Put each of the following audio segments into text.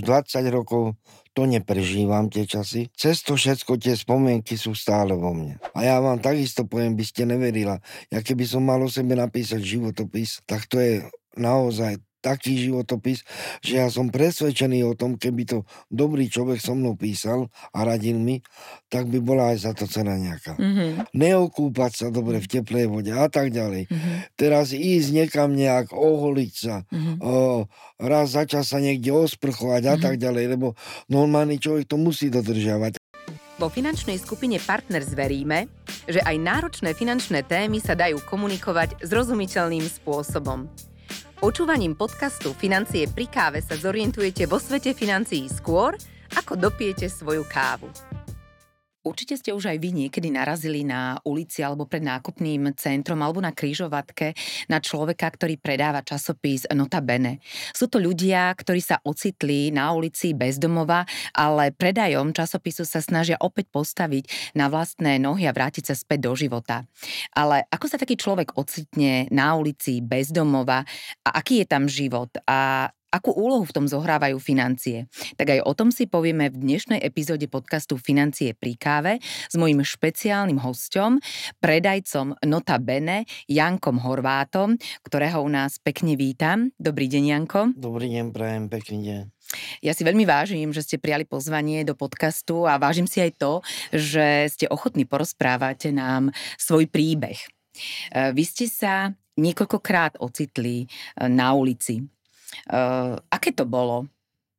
20 rokov to neprežívam, tie časy. Cez to všetko tie spomienky sú stále vo mne. A ja vám takisto poviem, by ste neverila. Ja keby som mal o sebe napísať životopis, tak to je naozaj taký životopis, že ja som presvedčený o tom, keby to dobrý človek so mnou písal a radil mi, tak by bola aj za to cena nejaká. Neokúpať sa dobre v teplej vode a tak ďalej. Teraz ísť niekam nejak, oholiť sa, raz za čas sa niekde osprchovať a tak ďalej, lebo normálny človek to musí dodržiavať. Vo finančnej skupine Partners veríme, že aj náročné finančné témy sa dajú komunikovať zrozumiteľným spôsobom. Počúvaním podcastu Financie pri káve sa zorientujete vo svete financií skôr, ako dopijete svoju kávu. Určite ste už aj vy niekedy narazili na ulici alebo pred nákupným centrom alebo na križovatke na človeka, ktorý predáva časopis Nota Bene. Sú to ľudia, ktorí sa ocitli na ulici bez domova, ale predajom časopisu sa snažia opäť postaviť na vlastné nohy a vrátiť sa späť do života. Ale ako sa taký človek ocitne na ulici bez domova a aký je tam život a akú úlohu v tom zohrávajú financie? Tak aj o tom si povieme v dnešnej epizóde podcastu Financie pri káve s mojím špeciálnym hosťom, predajcom Nota Bene, Jankom Horvátom, ktorého u nás pekne vítam. Dobrý deň, Janko. Dobrý deň, prajem, pekný deň. Ja si veľmi vážim, že ste prijali pozvanie do podcastu a vážim si aj to, že ste ochotní porozprávať nám svoj príbeh. Vy ste sa niekoľkokrát ocitli na ulici. Aké to bolo?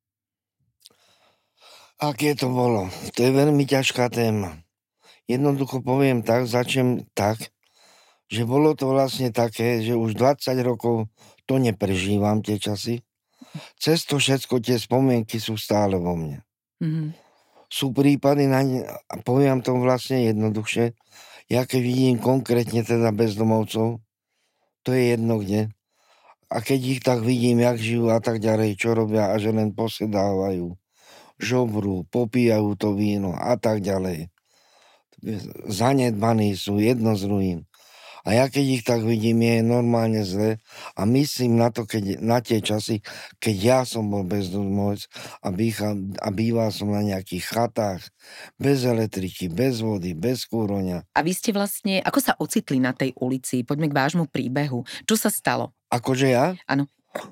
Aké to bolo? To je veľmi ťažká téma. Jednoducho poviem tak, začnem tak, že bolo to vlastne také, že už 20 rokov to neprežívam, tie časy. Cez to všetko tie spomienky sú stále vo mne. Sú prípady, a poviem to vlastne jednoduchšie, ja keď vidím konkrétne teda bezdomovcov, to je jedno kde, a keď ich tak vidím, jak žijú a tak ďalej, čo robia a že len posedávajú, žobrú, popíjajú to víno a tak ďalej. Zanedbaní sú jedno s druhým. A ja keď ich tak vidím, je normálne zle a myslím na to, na tie časy, keď ja som bol bezdomovec a býval som na nejakých chatách, bez elektriky, bez vody, bez kúroňa. A vy ste vlastne, ako sa ocitli na tej ulici? Poďme k vášmu príbehu. Čo sa stalo? Akože ja? Áno.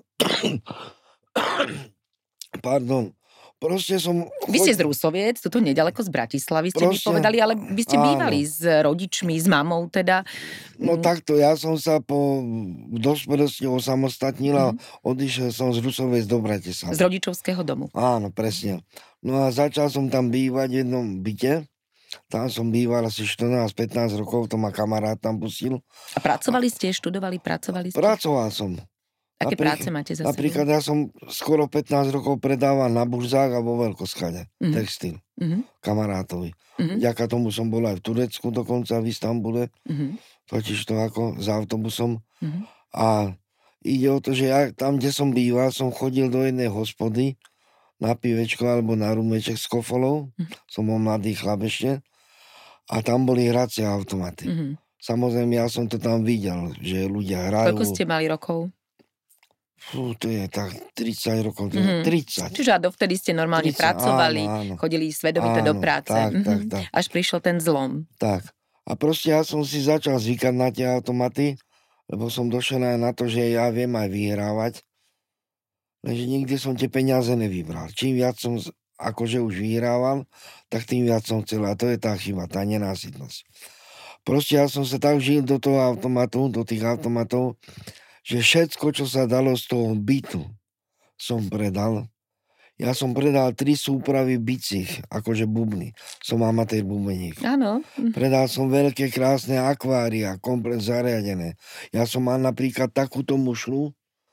Pardon. Proste som... Vy ste z Rusoviec, tuto nedaleko z Bratislavy, ste mi povedali, ale vy ste bývali s rodičmi, s mamou teda. No takto, ja som sa po dospelosti osamostatnil a odišiel som z Rusoviec do Bratislavy. Z rodičovského domu. Áno, presne. No a začal som tam bývať v jednom byte. Tam som býval asi 14-15 rokov, to ma kamarát tam pustil. A pracovali ste, študovali, pracovali ste? Pracoval som. Aké práce máte za sebou? Napríklad ja som skoro 15 rokov predával na burzách a vo Veľkoskade. Textil. Kamarátovi. Vďaka tomu som bol aj v Turecku dokonca, v Istanbule. Totiž to ako s autobusom. A ide o to, že ja tam, kde som býval, som chodil do jednej hospody na pivečko alebo na rumeček s kofolou. Som bol mladý chlap ešte. A tam boli hracie automaty. Samozrejme, ja som to tam videl, že ľudia hrajú. Koľko ste mali rokov? To je tak 30 rokov, 30. Čiže a dovtedy ste normálne 30, pracovali, áno. Chodili svedomito do práce. Tak. Až prišiel ten zlom. Tak. A proste ja som si začal zvykať na tie automaty, lebo som došiel aj na to, že ja viem aj vyhrávať, lenže nikdy som tie peniaze nevybral. Čím viac som akože už vyhrával, tak tým viac som chcel. A to je tá chyba, tá nenásytnosť. Proste ja som sa tak žil do toho automatu, do tých automatov, že všetko, čo sa dalo z toho bytu, som predal. Ja som predal 3 súpravy bicích, akože bubny. Som amatér bubeník. Áno. Predal som veľké, krásne akvária, komplet zariadené. Ja som mal napríklad takúto mušľu,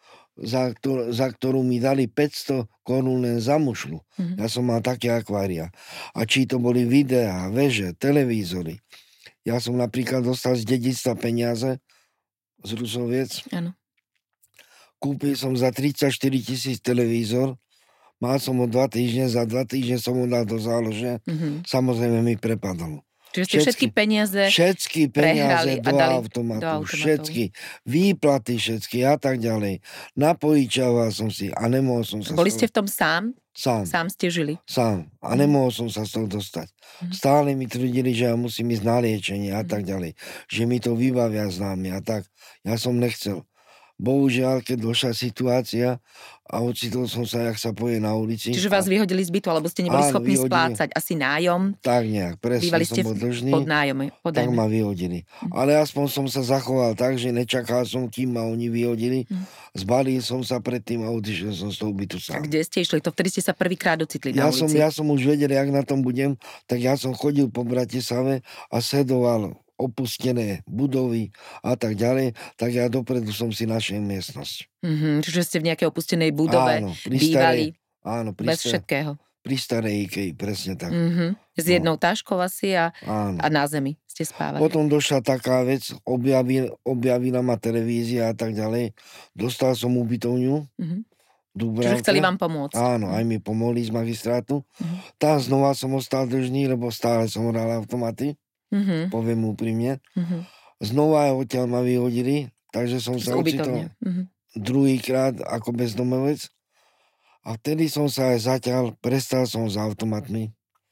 za ktorú mi dali 500 korún len za mušľu. Ja som mal také akvária. A či to boli videá, veže, televízory. Ja som napríklad dostal z dedičstva peniaze z Rusoviec. Áno. Kúpil som za 34 000 televízor, mal som ho 2 týždne, za 2 týždne som ho dal do zálože, samozrejme mi prepadol. Čiže ste všetky peniaze prehrali a do dali automatu. Všetky. Výplaty všetky a tak ďalej. Napojičoval som si a nemohol som sa... Boli ste v tom sám? Sám. Sám ste žili? Sám. A nemohol som sa z toho dostať. Stále mi tvrdili, že ja musím ísť na liečenie a tak ďalej. Že mi to vybavia známi a tak. Ja som nechcel. Bohužiaľ, keď došla situácia a ocitol som sa, jak sa povie, na ulici. Čiže vás vyhodili z bytu, alebo ste neboli schopní splácať asi nájom? Tak nejak, presne. Bývali ste som bol dlžný. pod nájome. Tak ma vyhodili. Ale aspoň som sa zachoval tak, že nečakal som, kým ma oni vyhodili. Zbalil som sa predtým a odišiel som z toho bytu A sám. kde ste išli? To vtedy ste sa prvýkrát ocitli na ulici? Ja som už vedel, jak na tom budem, tak ja som chodil po Bratislave a sledoval opustené budovy a tak ďalej, tak ja dopredu som si našiel miestnosť. Čiže ste v nejakej opustenej budove bývali bez všetkého. Pri starej Ikei, presne tak. S jednou táškou asi a na zemi ste spávali. Potom došla taká vec, objavila ma televízia a tak ďalej. Dostal som ubytovňu. Čiže chceli vám pomôcť. Áno, aj mi pomohli z magistrátu. Tam znova som ostal dlžný, lebo stále som hral automaty. Poviem úprimne. Znova aj odtiaľ ma vyhodili, takže som sa ocitol druhýkrát ako bezdomovec. A vtedy som sa aj zatiaľ, prestal som s automatmi.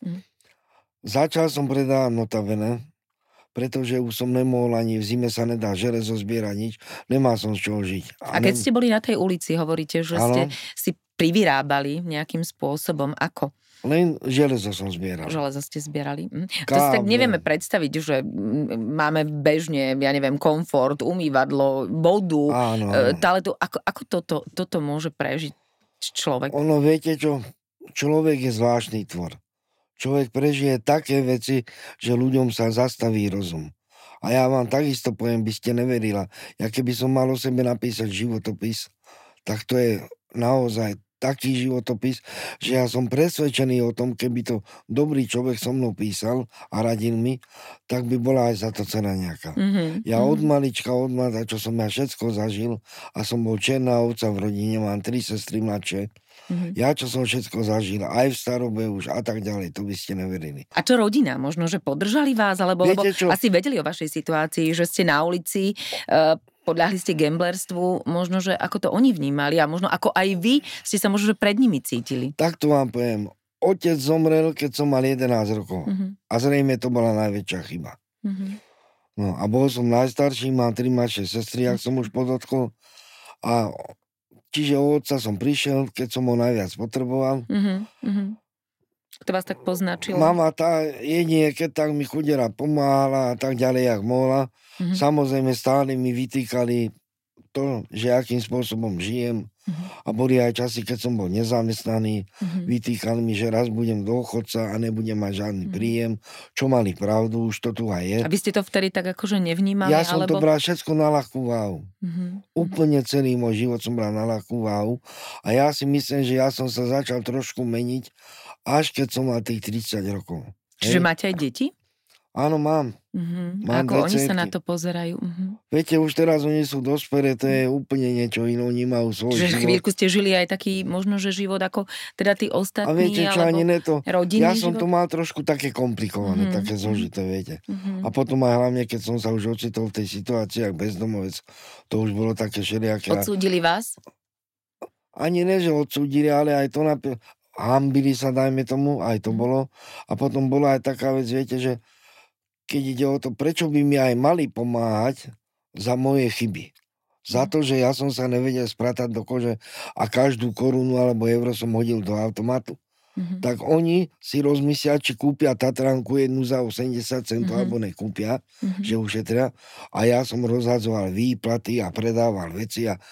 Začal som predávať notabene, pretože už som nemohol ani v zime sa nedá železo zbierať nič, nemal som z čoho žiť. A keď ste boli na tej ulici, hovoríte, že ste si privyrábali nejakým spôsobom, ako? Len železo som zbieral. Železo ste zbierali. To si tak nevieme predstaviť, že máme bežne, ja neviem, komfort, umývadlo, vodu, toaletu. Ako toto môže prežiť človek? Ono, viete čo? Človek je zvláštny tvor. Človek prežije také veci, že ľuďom sa zastaví rozum. A ja vám takisto poviem, by ste neverila. Ja keby som mal o sebe napísať životopis, tak to je naozaj taký životopis, že ja som presvedčený o tom, keby to dobrý človek so mnou písal a radil mi, tak by bola aj za to cena nejaká. Ja od malička, čo som ja všetko zažil a som bol černá ovca v rodine, mám 3 sestry mladšie. Ja, čo som všetko zažil, aj v starobe už a tak ďalej, to by ste neverili. A čo rodina? Možno, že podržali vás? Lebo asi vedeli o vašej situácii, že ste na ulici, podľahli ste gamblerstvu, možno, že ako to oni vnímali a možno ako aj vy ste sa možno, že pred nimi cítili. Tak to vám poviem. Otec zomrel, keď som mal 11 rokov. A zrejme to bola najväčšia chyba. No a bol som najstarší, mám 3 mladšie sestry, jak som už podotkol. A čiže o otca som prišiel, keď som ho najviac potreboval. To vás tak poznačilo? Mama tá jedine, keď tak mi chudera pomáhala a tak ďalej, jak mohla. Samozrejme stále mi vytýkali to, že akým spôsobom žijem. A boli aj časy, keď som bol nezamestnaný. Vytýkali mi, že raz budem dôchodca a nebudem mať žiadny príjem. Čo mali pravdu, už to tu aj je. A vy ste to vtedy tak akože nevnímali? Ja som to bral všetko na ľahkú váhu. Úplne celý môj život som bral na ľahkú váhu. A ja si myslím, že ja som sa začal trošku meniť, až keď som mal tých 30 rokov. Čiže máte aj deti? Áno, mám. Mám ako oni sa na to pozerajú? Viete, už teraz oni sú dospelé, to je úplne niečo iné, oni majú svoj život. Čiže chvíľku ste žili aj taký, možno, že život ako teda tí ostatní, a viete, čo, ani ne to, rodinný ja som život? To mal trošku také komplikované, také zložité, viete. A potom aj hlavne, keď som sa už ocitol v tej situácii, jak bezdomovec, to už bolo také všelijaké. Odsúdili vás? Ani ne, že odsúdili, ale aj to hambili sa, dajme tomu, aj to bolo. A potom bola aj taká vec, viete, že keď ide o to, prečo by mi aj mali pomáhať za moje chyby. Za to, že ja som sa nevedel spratať do kože a každú korunu alebo euro som hodil do automatu. Tak oni si rozmyslia, či kúpia Tatranku jednu za 80 centov, alebo nekúpia, že ušetria. A ja som rozhadzoval výplaty a predával veci a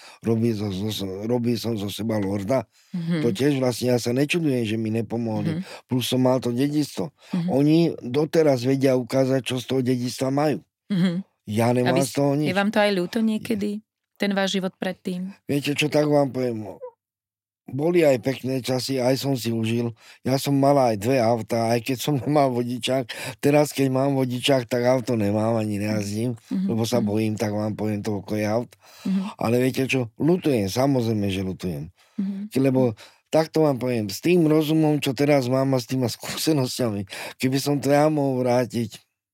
robil som zo seba lorda. To tiež vlastne ja sa nečudujem, že mi nepomohli. Plus som mal to dedičstvo. Oni doteraz vedia ukázať, čo z toho dedičstva majú. Ja nemám z toho nič. Je vám to aj ľúto niekedy? Ten váš život predtým? Viete čo, tak vám poviem. Boli aj pekné časy, aj som si užil. Ja som mal aj 2 autá, aj keď som nemal vodičák. Teraz, keď mám vodičák, tak auto nemám, ani nejazdím, lebo sa bojím, tak vám poviem toľko je aut. Ale viete čo, ľutujem, samozrejme, že ľutujem. Lebo takto vám poviem, s tým rozumom, čo teraz mám a s týma skúsenosťami, keby som to ja mohol vrátiť,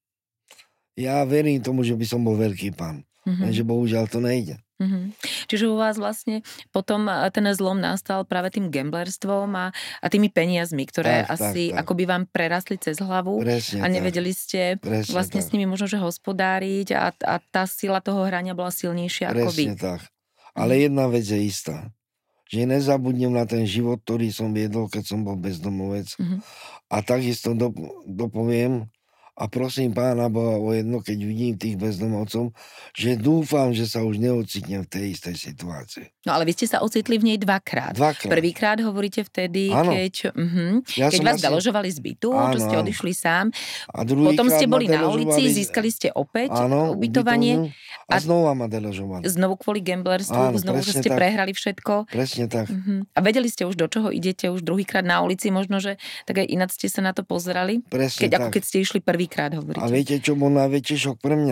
ja verím tomu, že by som bol veľký pán. Lenže bohužiaľ to nejde. Čiže u vás vlastne potom ten zlom nastal práve tým gamblerstvom a tými peniazmi, ktoré asi akoby vám prerastli cez hlavu. Presne a nevedeli ste vlastne s nimi možno, že hospodáriť a tá sila toho hrania bola silnejšia ako vy. Presne tak. Ale jedna vec je istá. Že nezabudnem na ten život, ktorý som viedol, keď som bol bezdomovec. A takisto dopoviem, a prosím Pána Boha o jedno, keď vidím tých bezdomovcov, že dúfam, že sa už neocitnem v tej istej situácii. No ale vy ste sa ocitli v nej dvakrát. Prvýkrát hovoríte vtedy, keď vás deložovali z bytu, čo ste odišli sám. A potom ste boli na ulici, získali ste opäť ubytovanie. A znova ma deložovali. Znovu kvôli gamblerstvu, znovu, že ste prehrali všetko. Presne tak. A vedeli ste už, do čoho idete už druhýkrát na ulici, možno, že tak aj ináč ste sa na to pozerali? Presne tak. Ako keď ste išli prvýkrát, hovoríte. A viete, čo bol najväčší šok pre mňa?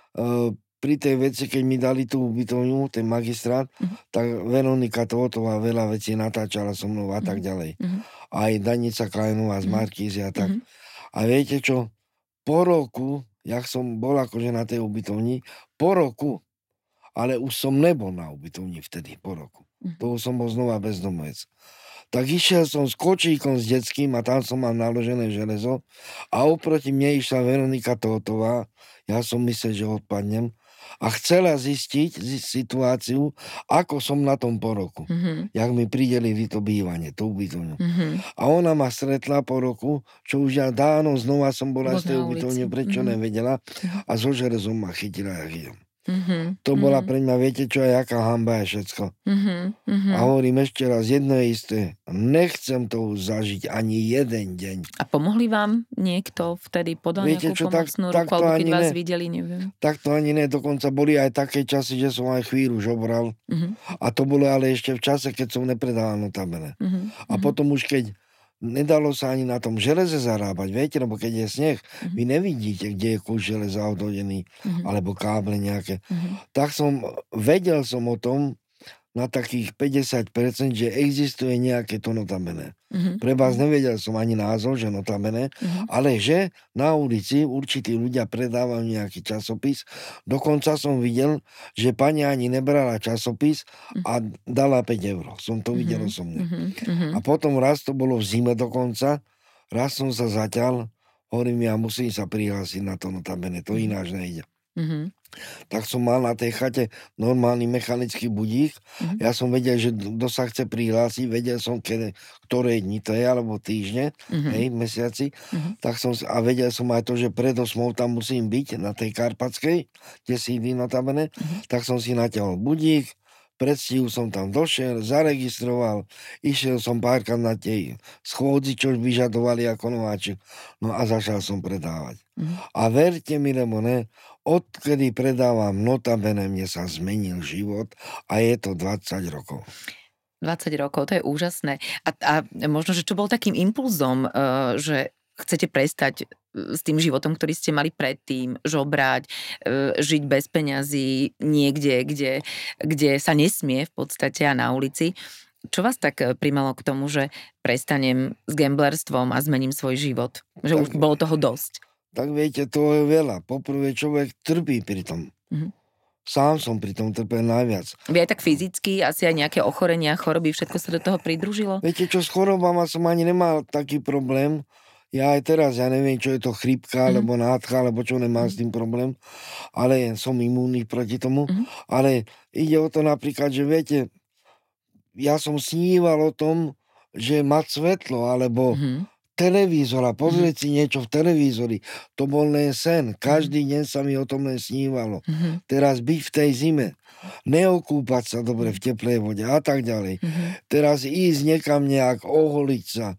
Pri tej veci, keď mi dali tú ubytovňu, ten magistrát, tak Veronika Tótová veľa vecí natáčala so mnou a tak ďalej. Aj Danica Kleinová z Markízy a tak. A viete čo? Po roku, jak som bol akože na tej ubytovni, po roku, ale už som nebol na ubytovni vtedy, po roku. To som bol znova bezdomovec. Tak išiel som s kočíkom s detským a tam som mal naložené železo a oproti mne išla Veronika Tótová. Ja som myslel, že odpadnem a chcela zistiť situáciu, ako som na tom po roku. Jak mi pridelili to bývanie, to ubytovňu. A ona ma stretla po roku, čo už ja dávno znova som bola z tej ubytovne, prečo nevedela a so železom ma chytila, jak idem. To bola pre mňa, viete čo, jaká hanba je všetko. A hovorím ešte raz, jedno je isté, nechcem to už zažiť ani jeden deň. A pomohli vám niekto vtedy, podal nejakú pomocnú ruku, alebo keď vás videli, neviem? Tak to ani ne, dokonca boli aj také časy, že som aj chvíľu žobral. A to bolo ale ešte v čase, keď som nepredával notabene. A potom už keď nedalo sa ani na tom železe zarábať, viete, lebo keď je sneh, vy nevidíte, kde je kus železa odhodený, alebo káble nejaké. Tak vedel som o tom na takých 50%, že existuje nejaké to notabene. Pre vás nevedel som ani názov, že notabene, ale že na ulici určití ľudia predávajú nejaký časopis. Dokonca som videl, že pani ani nebrala časopis a dala 5 eur. Som to videl osobne. A potom raz to bolo v zime dokonca, raz som sa zaťal, hovorím, ja musím sa prihlásiť na to notabene, to ináč nejde. Tak som mal na tej chate normálny mechanický budík. Ja som vedel, že kto sa chce prihlásiť, vedel som, ktoré dni to je, alebo týždne, mesiaci. Tak a vedel som aj to, že pred 8 tam musím byť, na tej Karpatskej, kde sídli notabene. Tak som si natiahol budík, predstihu som tam došiel, zaregistroval, išiel som párkrát na tej schôdzi, čo vyžadovali ako nováčik. No a začal som predávať. A verte mi, lebo ne, odkedy predávam notabene, mne sa zmenil život a je to 20 rokov. 20 rokov, to je úžasné. A možno, že čo bol takým impulzom, že chcete prestať s tým životom, ktorý ste mali predtým, žobrať, žiť bez peňazí niekde, kde sa nesmie v podstate a na ulici. Čo vás tak primalo k tomu, že prestanem s gamblerstvom a zmením svoj život? Že už bolo toho dosť? Tak viete, to je veľa. Poprvé človek trpí pri tom. Sám som pri tom trpel najviac. Vy aj tak fyzicky, asi aj nejaké ochorenia, choroby, všetko sa do toho pridružilo? Viete čo, s chorobama som ani nemal taký problém. Ja aj teraz, ja neviem, čo je to chrípka, alebo nádcha, alebo čo, nemám s tým problém. Ale som imúnny proti tomu. Ale ide o to napríklad, že viete, ja som sníval o tom, že mať svetlo, alebo televízor a pozrieť si niečo v televízori. To bol len sen. Každý deň sa mi o tom len snívalo. Teraz byť v tej zime, neokúpať sa dobre v teplej vode a tak ďalej. Teraz ísť niekam nejak, oholiť sa,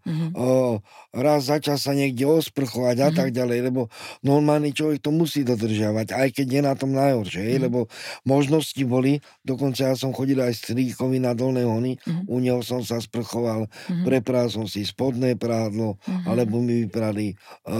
raz za čas sa niekde osprchovať a tak ďalej, lebo normálny človek to musí dodržiavať, aj keď je na tom najhoršie, lebo možnosti boli, dokonca ja som chodil aj strýkovi na Dolné Hony, u neho som sa sprchoval, prepral som si spodné prádlo, alebo mi vyprali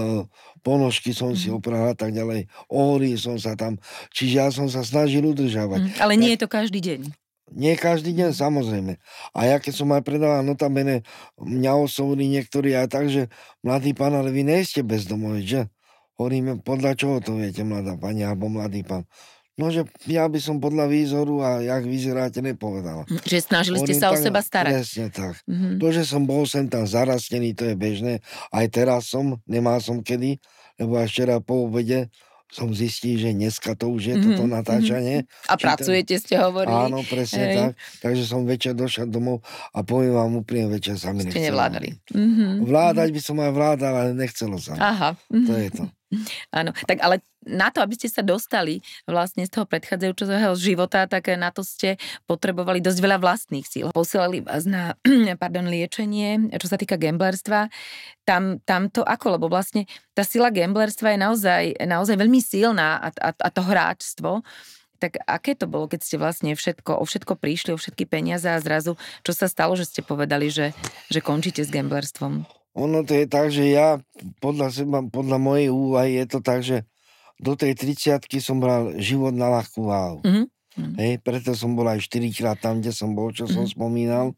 ponožky som si opral a tak ďalej, ohoril som sa tam, čiže ja som sa snažil udržávať. Ale nie je to každý deň. Nie každý deň, samozrejme. A ja keď som aj predával notabene, mňa oslovili niektorí aj tak, že mladý pán, ale vy nie ste bezdomovec, že? Hovorím, podľa čoho to viete, mladá pani alebo mladý pán? No, že ja by som podľa výzoru a jak vyzeráte nepovedala. Že snažili ste sa o seba starať. Presne tak. To, že som bol sem tam zarastený, to je bežné. Aj teraz nemal som kedy, lebo až včera po obede som zistil, že dneska to už je toto natáčanie. A pracujete, ste hovorili. Áno, presne tak. Takže som večer došiel domov a poviem vám úplne večer sa mi nechcelo. Ste nevládali. Vládať by som aj vládal, ale nechcelo sa. Aha. To je to. Áno, tak ale na to, aby ste sa dostali vlastne z toho predchádzajúceho života, tak na to ste potrebovali dosť veľa vlastných síl. Posielali vás na liečenie, čo sa týka gamblerstva. Tam to ako? Lebo vlastne tá sila gamblerstva je naozaj veľmi silná a to hráčstvo. Tak aké to bolo, keď ste vlastne o všetko prišli, o všetky peniaze a zrazu, čo sa stalo, že ste povedali, že končíte s gamblerstvom? Ono to je tak, že ja podľa mojej úvahy je to tak, že do tej 30-ky som bral život na ľahkú váhu. Hej, preto som bol aj 4-krát tam, kde som bol, čo som spomínal.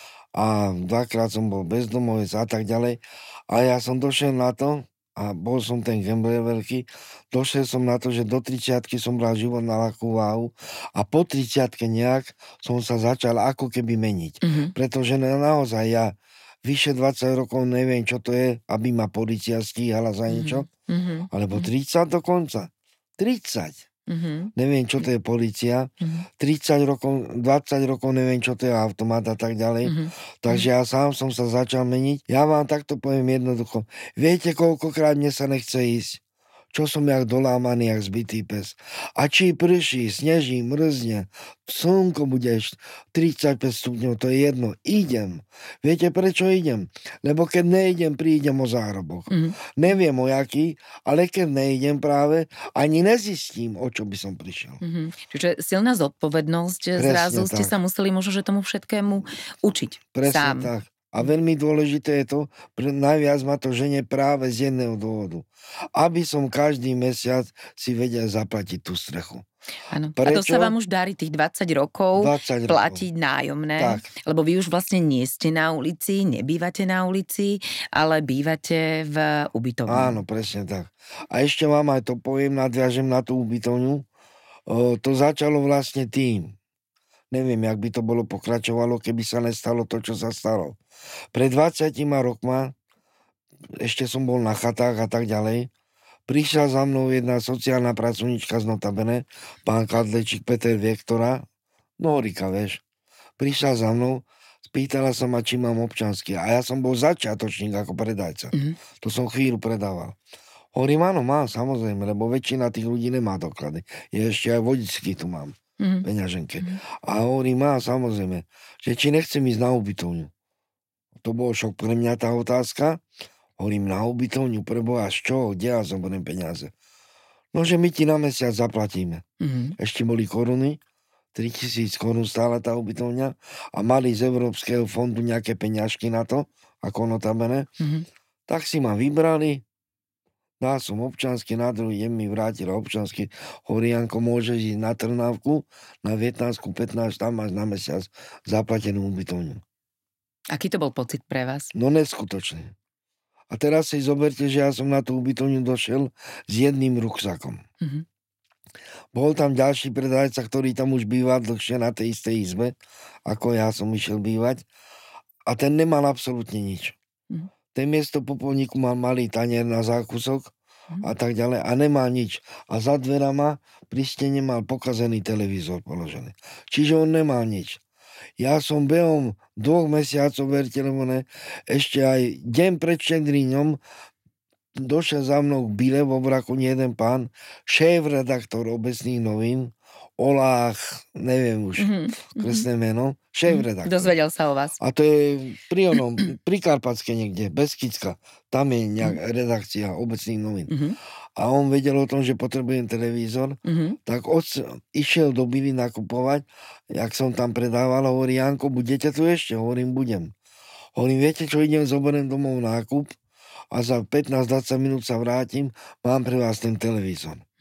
A 2-krát som bol bezdomovec a tak ďalej. A ja som došiel na to, a bol som ten gambler veľký, došiel som na to, že do 30-ky som bral život na ľahkú váhu a po 30-ke nejak som sa začal ako keby meniť. Pretože naozaj ja vyše 20 rokov neviem, čo to je, aby ma polícia stíhala za niečo. Alebo 30 dokonca. 30. Neviem, čo to je polícia. 30 rokov, 20 rokov neviem, čo to je automat a tak ďalej. Takže ja sám som sa začal meniť. Ja vám takto poviem jednoducho. Viete, koľkokrát mne sa nechce ísť? Čo som jak dolámaný, jak zbitý pes. A či prší, sneží, mrzne, slnko bude 35 stupňov, to je jedno. Idem. Viete, prečo idem? Lebo keď neidem, prídem o zárobok. Neviem o jaký, ale keď neidem práve, ani nezistím, o čo by som prišiel. Čiže silná zodpovednosť, zrazu ste sa museli možno, že tomu všetkému učiť. Presne sám. Tak. A veľmi dôležité je to, najviac ma to žene práve z jedného dôvodu. Aby som každý mesiac si vedel zaplatiť tú strechu. Áno. A to sa vám už darí tých 20 rokov platiť nájomné, tak. Lebo vy už vlastne nie ste na ulici, nebývate na ulici, ale bývate v ubytovni. Áno, presne tak. A ešte vám aj to poviem, nadviažem na tú ubytovňu. To začalo vlastne tým. Neviem, jak by to bolo pokračovalo, keby sa nestalo to, čo sa stalo. Pred 20 rokma, ešte som bol na chatách a tak ďalej, prišla za mnou jedna sociálna pracovníčka z Notabene, pán Kadlečík Peter Viektora, Norika, vieš. Prišla za mnou, spýtala sa ma, či mám občanský. A ja som bol začiatočník ako predajca. To som chvíľu predával. Hovorím, áno, mám, samozrejme, lebo väčšina tých ľudí nemá doklady. Je ešte aj vodičský tu mám. Peňaženke. A hovorím, samozrejme, že či nechcem ísť na ubytovňu. To bol šok pre mňa tá otázka. Hovorím, na ubytovňu, preboha, z čoho, kde ja zoberiem peniaze? No, že my ti na mesiac zaplatíme. Ešte boli koruny, 3000 korún stála tá ubytovňa a mali z Európskeho fondu nejaké peňažky na to, ako Notabene. Tak si ma vybrali, dal som občansky, na druhý deň mi vrátila občansky. Hovorí, Janko, môžeš ísť na Trnávku, na Vietnamsku 15, tam máš na mesiac zaplatenú ubytovňu. Aký to bol pocit pre vás? No neskutočný. A teraz si zoberte, že ja som na tú ubytovňu došiel s jedným ruksakom. Bol tam ďalší predajca, ktorý tam už býval dlhšie na tej istej izbe, ako ja som išiel bývať. A ten nemal absolútne nič. Ten miesto popolníku mal malý tanier na zákusok a tak ďalej a nemá nič. A za dverama pri stene mal pokazený televízor položený. Čiže on nemal nič. Ja som behom 2 mesiacov, verte, ešte aj deň pred Štedrinom došiel za mnou k bile v obraku jeden pán, šéf-redaktor Obecných novín, Olách, neviem už, kresné meno, šéf-redaktor. Dozvedel sa o vás. A to je pri Karpatske niekde, Beskicka. Tam je redakcia Obecných novín. A on vedel o tom, že potrebujem televízor, tak išiel do Bily nakupovať, jak som tam predával, hovorí, Janko, budete tu ešte? Hovorím, budem. Hovorím, viete čo, idem, zoberiem domov nákup a za 15-20 minút sa vrátim, mám pre vás ten televízor.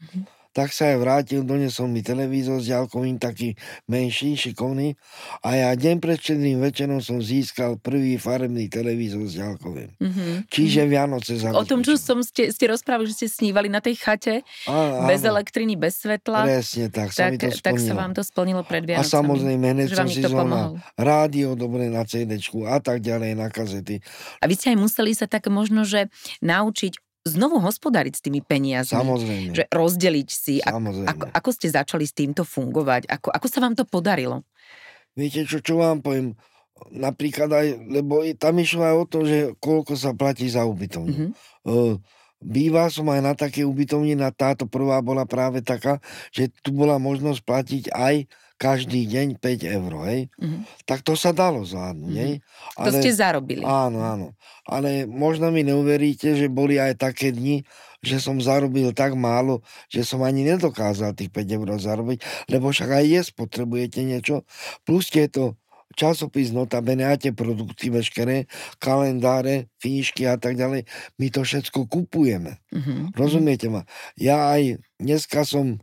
Tak sa aj vrátil, donesol mi televízor s ďalkovým, taký menší, šikovný. A ja deň pred Štedrým večerom som získal prvý farebný televízor s ďalkovým. Čiže Vianoce zabezpečil. O tom, čo ste rozprávali, že ste snívali na tej chate, bez elektriny, bez svetla. Presne tak, sa mi to splnilo. Tak sa vám to splnilo pred Vianocami. A samozrejme, hneď som si zvolal rádio dobre na CD-čku a tak ďalej, na kazety. A vy ste aj museli sa tak možno, že naučiť znovu hospodáriť s tými peniazmi. Samozrejme. Že rozdeliť si. Ako ste začali s týmto fungovať? Ako sa vám to podarilo? Viete, čo vám poviem? Napríklad aj, lebo tam išlo aj o to, že koľko sa platí za ubytovňu. Býval som aj na také ubytovni, táto prvá bola práve taká, že tu bola možnosť platiť aj každý deň 5 eur, hej? Tak to sa dalo zvládnuť, hej? To ste zarobili. Áno. Ale možno mi neuveríte, že boli aj také dni, že som zarobil tak málo, že som ani nedokázal tých 5 eur zarobiť, lebo však aj jesť potrebujete niečo. Plus tieto časopis Notabene a tie produkty veškeré, kalendáre, knižky a tak ďalej, my to všetko kupujeme. Rozumiete ma? Ja aj dneska som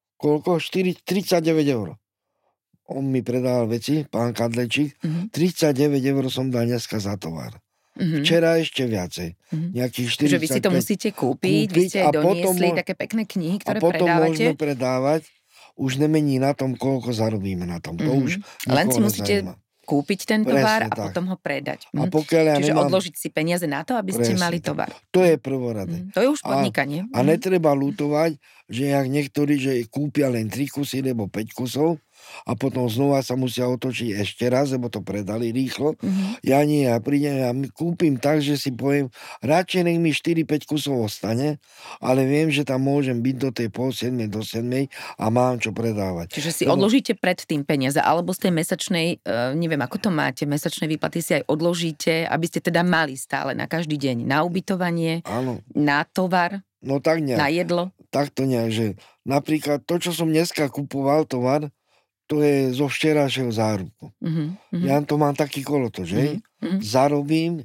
39 eur. On mi predával veci, pán Kadlečík, 39 eur som dal dneska za tovar. Včera ešte viacej. Nejakých 45. Že vy si to musíte kúpiť, vy ste doniesli také pekné knihy, ktoré predávate. A potom môžeme predávať, už nemení na tom, koľko zarobíme na tom. To už len si musíte kúpiť ten tovar a potom ho predať. A pokiaľ Čiže odložiť si peniaze na to, aby ste mali tovar. To je prvoradé. To je už podnikanie. A netreba ľutovať, že jak niektorí, že kúpia len 3 kusy alebo 5 kusov a potom znova sa musia otočiť ešte raz, lebo to predali rýchlo. Ja nie, ja prídem, ja kúpim tak, že si poviem, radšej nech mi 4-5 kusov ostane, ale viem, že tam môžem byť do tej pol 7 do 7 a mám čo predávať. Čiže si odložíte pred tým peniaze, alebo z tej mesačnej, neviem, ako to máte, mesačnej výplaty si aj odložíte, aby ste teda mali stále na každý deň na ubytovanie, na tovar, tak nejak, na jedlo. Takto nejak, že napríklad to, čo som dneska kupoval tovar, to je zo včerajšieho zárobku. Ja to mám taký kolotoč, že? Zarobím,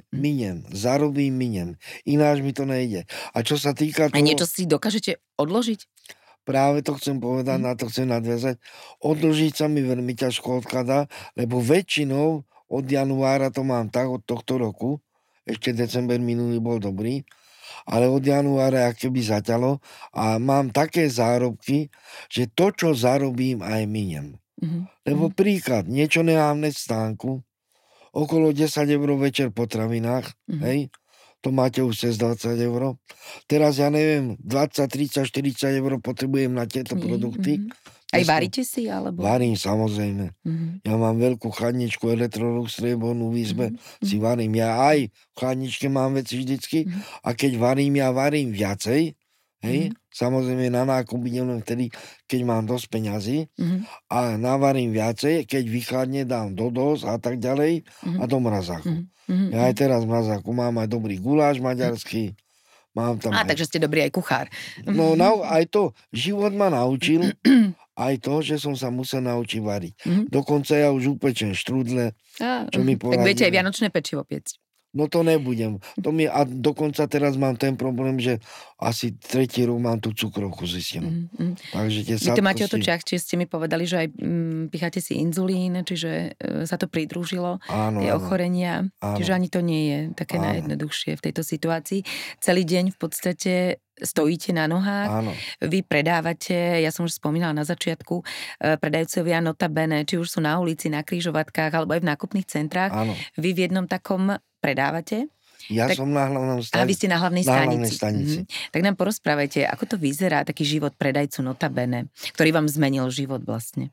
miniem. Ináč mi to nejde. A čo sa týka toho... A niečo si dokážete odložiť? Práve to chcem povedať, na to chcem nadviazať. Odložiť sa mi veľmi ťažko odkladá, lebo väčšinou od januára to mám tak, od tohto roku, ešte december minulý bol dobrý, ale od januára akoby zaťalo a mám také zárobky, že to, čo zarobím, aj miniem. Lebo príklad, niečo nemám v stánku, okolo 10 eur večer po travinách, hej, to máte už cez 20 eur. Teraz ja neviem, 20, 30, 40 eur potrebujem na tieto produkty. Aj varíte si, alebo? Varím, samozrejme. Ja mám veľkú chladničku, Electrolux striebornú v izbe, si varím. Ja aj v chladničke mám veci vždycky a keď varím, ja varím viacej, hej, samozrejme na nákup idem len vtedy, keď mám dosť peňazí a navarím viacej, keď vychladne, dám do dos a tak ďalej a do mrazáku. Ja aj teraz v mrazáku mám aj dobrý guláš maďarský, mám tam... takže ste dobrý aj kuchár. No, aj to, život ma naučil, aj to, že som sa musel naučiť variť. Dokonca ja už upečem štrúdle, čo mi povedal. Tak viete aj vianočné pečivo piecť. No to nebudem. A dokonca teraz mám ten problém, že asi 3. rok mám tú cukrovku zistenú. Takže tie vy to máte otočiach, či ste mi povedali, že aj picháte si inzulín, čiže sa to pridružilo, tie ochorenia. Čiže ani to nie je také najjednoduchšie v tejto situácii. Celý deň v podstate stojíte na nohách, vy predávate, ja som už spomínala na začiatku, predajúcovia Notabene, či už sú na ulici, na križovatkách, alebo aj v nákupných centrách. Vy v jednom takom predávate? Ja som na hlavnom stanici. A vy ste na hlavnej stanici. Tak nám porozprávajte, ako to vyzerá, taký život predajcu Notabene, ktorý vám zmenil život vlastne.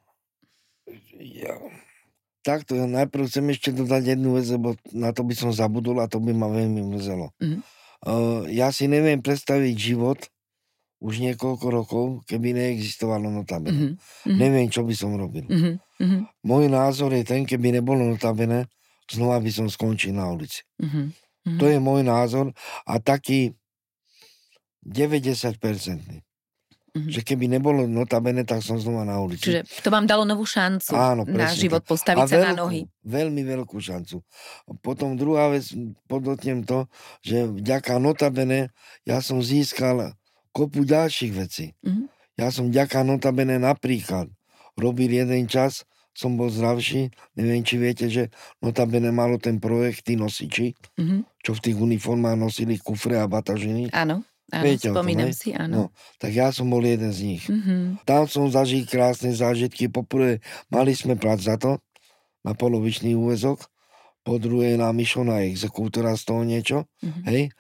Takto, najprv chcem ešte dodať jednu vec, lebo na to by som zabudol a to by ma veľmi mrzelo. Ja si neviem predstaviť život už niekoľko rokov, keby neexistovalo Notabene. Neviem, čo by som robil. Môj názor je ten, keby nebolo Notabene, znova by som skončil na ulici. To je môj názor a taký 90%. Že keby nebolo Notabene, tak som znova na ulici. Čiže to vám dalo novú šancu na život, postaviť sa na nohy. Veľmi veľkú šancu. Potom druhá vec, podotnem to, že vďaka Notabene ja som získal kopu ďalších vecí. Ja som vďaka notabene napríklad robil jeden čas, som bol zdravší, neviem, či viete, že notabene malo ten projekt tí nosiči, čo v tých uniformách nosili kufre a batažiny. Áno, Viete spomínam o tom, si, áno. No, tak ja som bol jeden z nich. Tam som zažil krásne zážitky. Poprvé mali sme plat za to, na polovičný úväzok, po druhé nám išlo na exekútora z toho niečo, hej.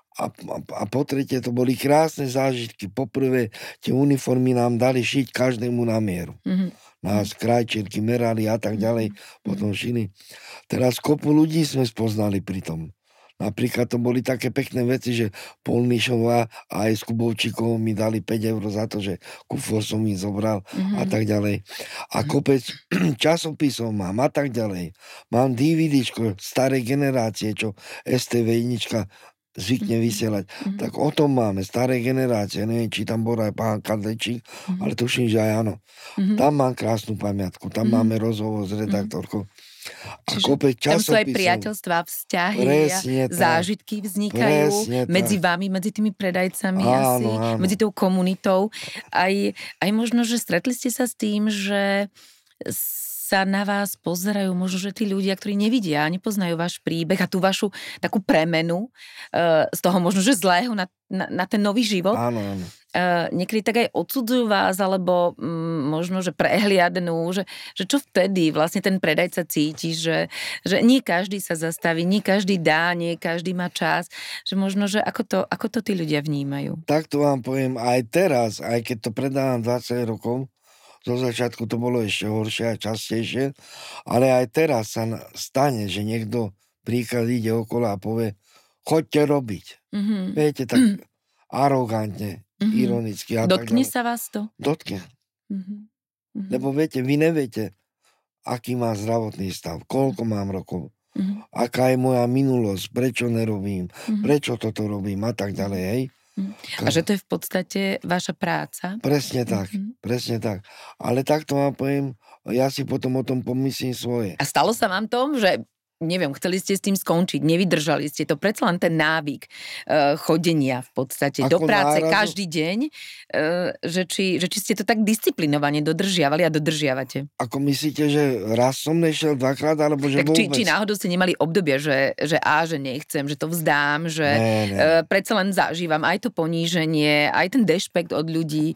A po tretie to boli krásne zážitky. Poprvé tie uniformy nám dali šiť každému na mieru. Nás krajčírky merali a tak ďalej, potom šili. Teraz kopu ľudí sme spoznali pri tom. Napríklad to boli také pekné veci, že Polnišová a aj s Kubovčíkom mi dali 5 eur za to, že kufor som mi zobral a tak ďalej. A kopec časopisov mám a tak ďalej. Mám DVDčko starej generácie, čo STV-nička zvykne vysielať. Tak o tom máme, staré generácie. Neviem, či tam bol aj pán Kadlečík, ale tuším, že aj áno. Tam mám krásnu pamiatku, tam máme rozhovor s redaktorkou. A kopec časopisov. Tam sú aj priateľstvá, vzťahy, zážitky vznikajú medzi vami, medzi tými predajcami asi, medzi tou komunitou. Aj možno, že stretli ste sa s tým, že sa na vás pozerajú možno, že tí ľudia, ktorí nevidia, nepoznajú váš príbeh a tú vašu takú premenu z toho možno, že zlého na ten nový život. Áno. Niekedy tak aj odsudzujú vás, alebo možno, že prehliadnú, že čo vtedy vlastne ten predajca cíti, že nie každý sa zastaví, nie každý dá, nie každý má čas, že možno, že ako to tí ľudia vnímajú. Tak to vám poviem aj teraz, aj keď to predávam 20 rokov, zo začiatku to bolo ešte horšie a častejšie, ale aj teraz sa stane, že niekto príklad ide okolo a povie, choďte robiť. Viete, tak arogantne, ironicky. Dotkne sa vás to? Dotkne. Lebo viete, vy neviete, aký má zdravotný stav, koľko mám rokov, aká je moja minulosť, prečo nerobím, prečo toto robím a tak ďalej, hej. A že to je v podstate vaša práca? Presne tak, presne tak. Ale takto vám poviem, ja si potom o tom pomyslím svoje. A stalo sa vám to, že neviem, chceli ste s tým skončiť, nevydržali ste to, predsa len ten návyk chodenia v podstate do práce každý deň, že či ste to tak disciplinovane dodržiavali a dodržiavate. Ako myslíte, že raz som nešiel dvakrát, alebo že tak vôbec? Či náhodou ste nemali obdobie, že nechcem, že to vzdám, že predsa len zažívam aj to poníženie, aj ten dešpekt od ľudí.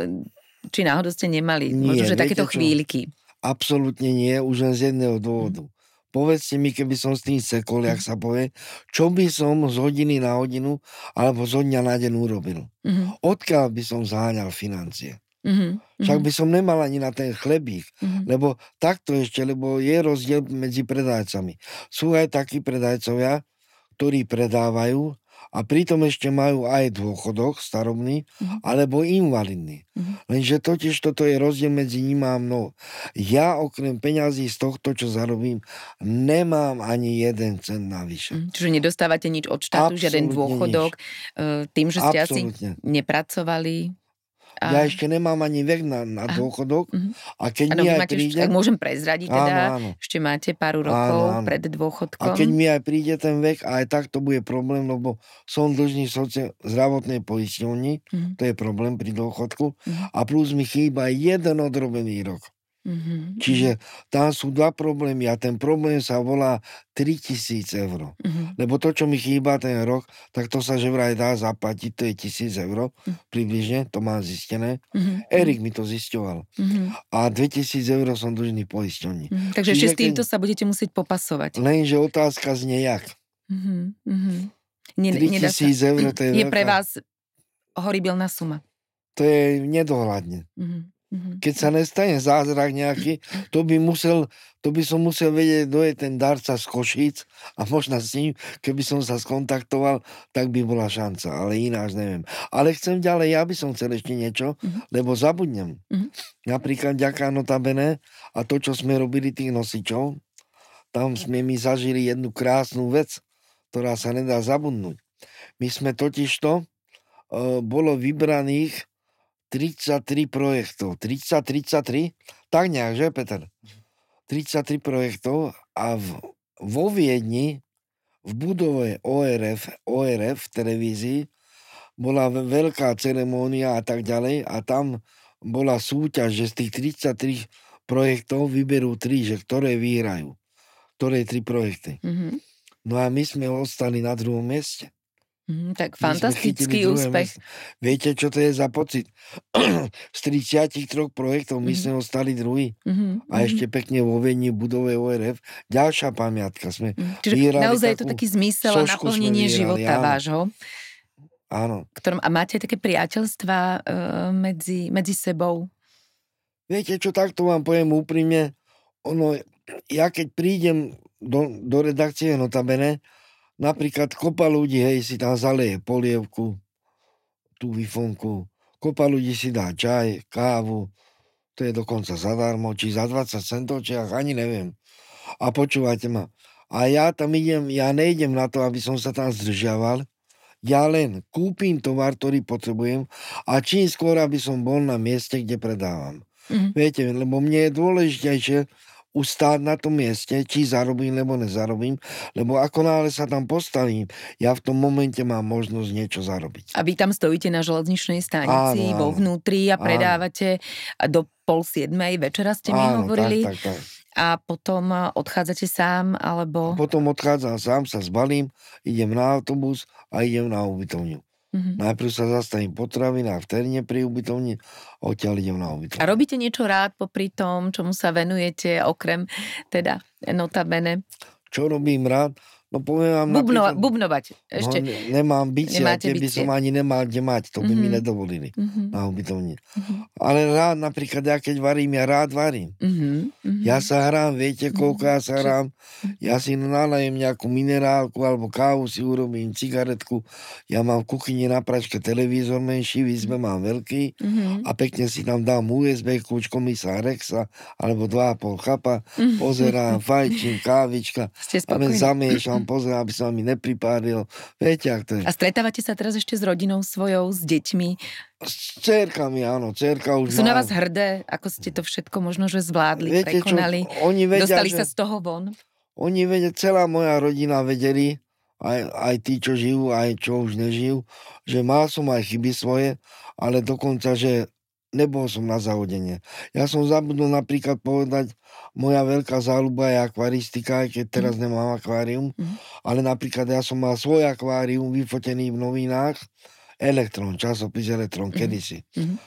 Či náhodou ste nemali? Nie, možno, že takéto chvíľky. Absolútne nie, už len z jedného dôvodu. Povedzte mi, keby som s tým sekol, jak sa povie, čo by som z hodiny na hodinu alebo zo dňa na deň urobil. Odkiaľ by som zháňal financie. Však by som nemal ani na ten chlebík, lebo takto ešte, lebo je rozdiel medzi predajcami. Sú aj takí predajcovia, ktorí predávajú a pritom ešte majú aj dôchodok starobný alebo invalidný. Lenže totiž toto je rozdiel medzi nimi a mnou. Ja okrem peňazí z tohto, čo zarobím, nemám ani 1 cent navyše. Čiže nedostávate nič od štátu, žiaden dôchodok, tým, že ste asi nepracovali? Ja ešte nemám ani vek na dôchodok a keď mi aj príde... Ak môžem prezradiť teda, ešte máte pár rokov pred dôchodkom. A keď mi aj príde ten vek, aj tak to bude problém, lebo som dlžný zdravotnej poisťovni, to je problém pri dôchodku, a plus mi chýba 1 odrobený rok. Čiže tam sú 2 problémy a ten problém sa volá 3 000 eur. Lebo to, čo mi chýba ten rok, tak to sa že vraj dá zaplatiť, to je 1 000 eur približne, to mám zistené. Erik mi to zisťoval. A 2 000 eur som dlžný poisťovni. Takže ešte s týmto sa budete musieť popasovať. Lenže otázka znie jak. 3 000 eur, to je pre vás horibilná suma. To je nedohľadne. Keď sa nestane zázrak nejaký, to by som musel vedieť, kto je ten darca z Košíc a možno s ním, keby som sa skontaktoval, tak by bola šanca, ale ináč neviem. Ale chcem ďalej, ja by som chcel ešte niečo, lebo zabudnem. Napríklad vďaka notabene a to, čo sme robili tých nosičov, tam sme mi zažili jednu krásnu vec, ktorá sa nedá zabudnúť. My sme totižto, bolo vybraných 33 projektov. 33? Tak nejak, že Peter? 33 projektov a vo Viedni v budove ORF v televízii bola veľká ceremónia a tak ďalej a tam bola súťaž, že z tých 33 projektov vyberú 3, že ktoré vyhrajú. Ktoré 3 projekty. No a my sme ostali na druhom mieste. Tak fantastický úspech. Viete, čo to je za pocit? Z 33 projektov my sme ostali druhý. A ešte pekne vo Viedni budove ORF. Ďalšia pamiatka. Čiže naozaj je to taký zmysel a naplnenie života vášho. Áno. A máte také priateľstvá medzi sebou? Viete čo, takto vám poviem úprimne. Ja keď prídem do redakcie notabene, napríklad kopa ľudí, hej, si tam zaleje polievku, tú vifonku, kopa ľudí si dá čaj, kávu, to je dokonca zadarmo, či za 20 centov, či ani neviem. A počúvajte ma, a ja tam nejdem na to, aby som sa tam zdržiaval, ja len kúpim tovar, ktorý potrebujem a čím skôr, aby som bol na mieste, kde predávam. Viete, lebo mne je dôležitejšie ustáť na tom mieste, či zarobím, alebo nezarobím, lebo ako náhle sa tam postavím, ja v tom momente mám možnosť niečo zarobiť. A vy tam stojíte na železničnej stanici, vo vnútri a predávate do 6:30 večera, ste mi hovorili. Tak. A potom odchádzate sám, alebo... Potom odchádzam sám, sa zbalím, idem na autobus a idem na ubytovňu. Najprv sa zastavím potravinách v teréne pri ubytovni a odtiaľ idem na ubytovňu. A robíte niečo rád popri tom, čomu sa venujete, okrem teda notabene? Čo robím rád? No poviem vám bubnovať. Ešte. No, nemám bicie, a tie by som ani nemal kde mať, to by mi nedovolili na ubytovni. Ale rád, napríklad ja keď varím, ja rád varím. Ja sa hrám, viete koľko ja sa hrám, ja si nalajem nejakú minerálku alebo kávu si urobím, cigaretku, ja mám v kuchyni na pračke televízor menší, v izbe mám veľký a pekne si tam dám USB kľúčko Misa Rexa alebo 2,5 chapa, pozerám, fajčím, kávička, a len zamiešam, pozerám, aby sa mi nepripáril. Viete, ak to je. A stretávate sa teraz ešte s rodinou svojou, s deťmi? S dcérkami, áno. Dcérka už sú na vás hrdé, ako ste to všetko možno, že zvládli, viete, prekonali? Oni vedia, dostali sa z toho von? Oni vedia, celá moja rodina vedeli, aj tí, čo žijú, aj čo už nežijú, že mal som aj chyby svoje, ale dokonca, že nebol som na zahodenie. Ja som zabudol napríklad povedať, moja veľká záľuba je akvaristika, aj keď teraz nemám akvárium, ale napríklad ja som mal svoj akvárium vyfotený v novinách, časopis Elektron, kedysi.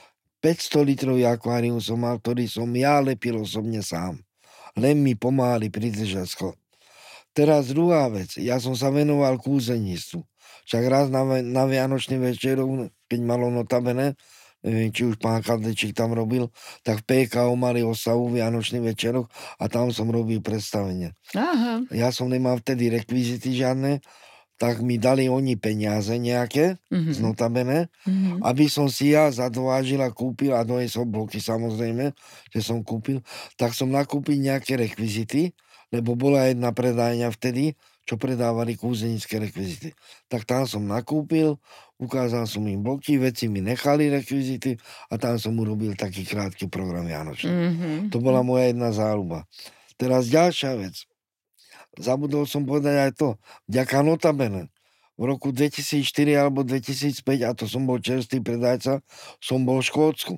500 litrový akvárium som mal, ktorý som ja lepil osobne sám. Len mi pomáhali pridržať schod. Teraz druhá vec, ja som sa venoval kúzeníctvu. Však raz na Vianočný večerov, keď malo notabene, neviem, či už pán Kadlečík tam robil, tak v PKO mali oslavu Vianočný večerok a tam som robil predstavenie. Aha. Ja som nemal vtedy rekvizity žiadne, tak mi dali oni peniaze nejaké, z notabene, aby som si ja zadovážil a kúpil, a donesol bloky samozrejme, že som kúpil, tak som nakúpil nejaké rekvizity, lebo bola jedna predajňa vtedy, čo predávali kúzenické rekvizity. Tak tam som nakúpil, ukázal som im bloky, veci mi nechali rekvizity a tam som urobil taký krátky program Vianočný. To bola moja jedna záľuba. Teraz ďalšia vec. Zabudol som povedať aj to. Vďaka notabene. V roku 2004 alebo 2005, a to som bol čerstvý predajca, som bol v Škótsku.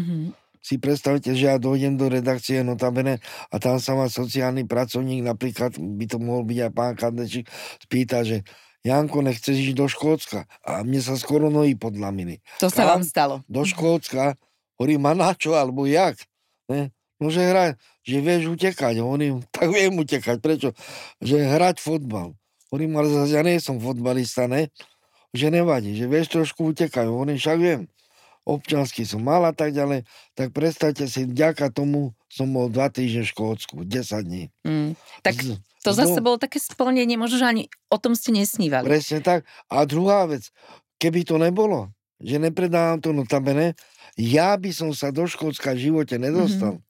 Si predstavte, že ja dojdem do redakcie notabene a tam sa ma sociálny pracovník, napríklad by to mohol byť aj pán Kadlečík, spýta, že Janko, nechceš ísť do Škótska? A mne sa skoro nohy podlamili. To sa vám stalo. Do Škótska, hovorím, a na čo, alebo jak? Ne? No, že že vieš utekať. Hovorím, tak viem utekať. Prečo? Že hrať fotbal. Hovorím, ale zase ja nie som fotbalista, ne? Že nevadí, že vieš trošku utekať. Hovorím, však viem. Občansky som mal a tak ďalej, tak predstavte si, vďaka tomu som bol 2 týždne v Škótsku, 10 dní. Tak to zase bolo také splnenie, možno, že ani o tom ste nesnívali. Presne tak. A druhá vec, keby to nebolo, že nepredávam to notabene, ja by som sa do Škótska v živote nedostal.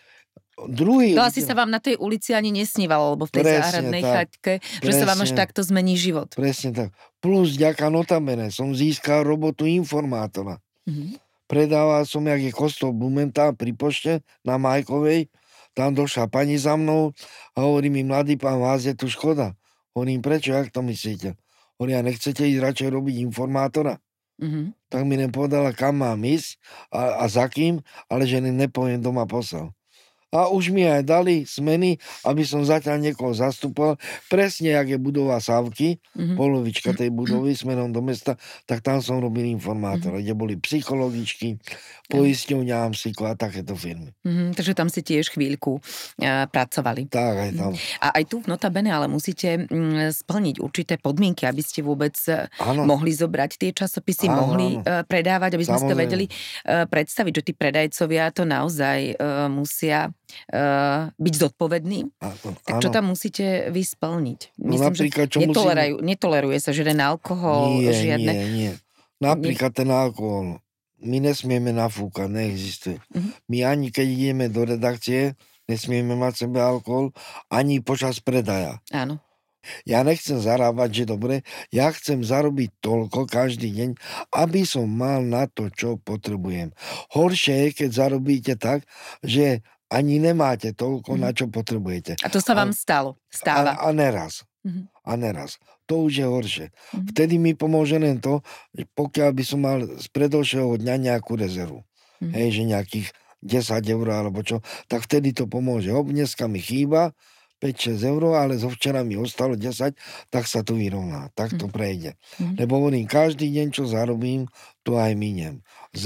To asi sa vám na tej ulici ani nesnívalo, lebo v tej záhradnej chaťke, že sa vám až takto zmení život. Presne tak. Plus, vďaka notabene som získal robotu informátora. Predával som, jak je kostol Blumenthal pri pošte na Majkovej, tam došla pani za mnou a hovorí mi, mladý pán, vás je tu škoda. Hovorím, prečo, jak to myslíte? Hovorí, a nechcete ísť radšej robiť informátora? Tak mi nepovedala, kam mám ísť a za kým, ale že nepoviem, doma poslal. A už mi aj dali smeny, aby som zatiaľ niekoho zastupoval. Presne, jak je budova Savky, polovička tej budovy smerom do mesta, tak tam som robil informátora, kde boli psychologičky, poisťovňa, psycho a takéto firmy. Takže tam si tiež chvíľku pracovali. Tak, aj tam. A aj tu v Notabene ale musíte splniť určité podmienky, aby ste vôbec mohli zobrať tie časopisy, mohli predávať, aby sme si to vedeli predstaviť, že tí predajcovia to naozaj musia byť zodpovední. Tak čo tam musíte vy splniť? Myslím, že netoleruje sa žiaden alkohol, žiadne... Nie. Napríklad ten alkohol. My nesmieme nafúkať, neexistuje. My ani keď ideme do redakcie, nesmieme mať sebe alkohol, ani počas predaja. Áno. Ja nechcem zarábať, že dobre, ja chcem zarobiť toľko každý deň, aby som mal na to, čo potrebujem. Horšie je, keď zarobíte tak, že ani nemáte toľko, na čo potrebujete. A to sa vám stáva? A neraz. A neraz. To už je horšie. Vtedy mi pomôže len to, pokiaľ by som mal z predošlého dňa nejakú rezervu. Hej, že nejakých 10 eur alebo čo, tak vtedy to pomôže. Dneska mi chýba 5-6 eur, ale zo včera mi ostalo 10, tak sa to vyrovná. Tak to prejde. Lebo hovorím, každý deň, čo zarobím, to aj miniem.